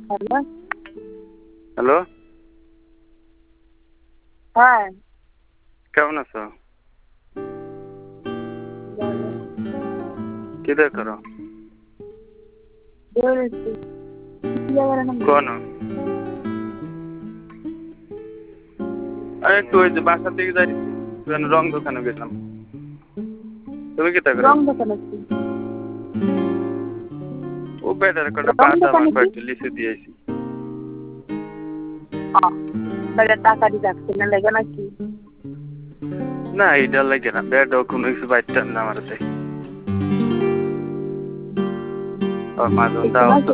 Hello. Hello, হ্যাঁ, কেমন আছো? ভালো। কি দিয়ে করো? বেরোচ্ছি। কি জায়গার নাম? কোন? আরে একটু ওই যে বাসার দিকে যাচ্ছি, রং দোকানে গেলাম। তুমি কি তা করো? রং দোকানে কি? ও বেটার কটা রং বাদাম আর দোকানে কি? কয়েকটা লিচু দিয়েছি। তাহলে টাকা দিয়ে রাখছে না লেগে নাকি? না এটা লাগে না, বেটাও কোনো কিছু বাইতাম না আমার। মাঝে কিছু না,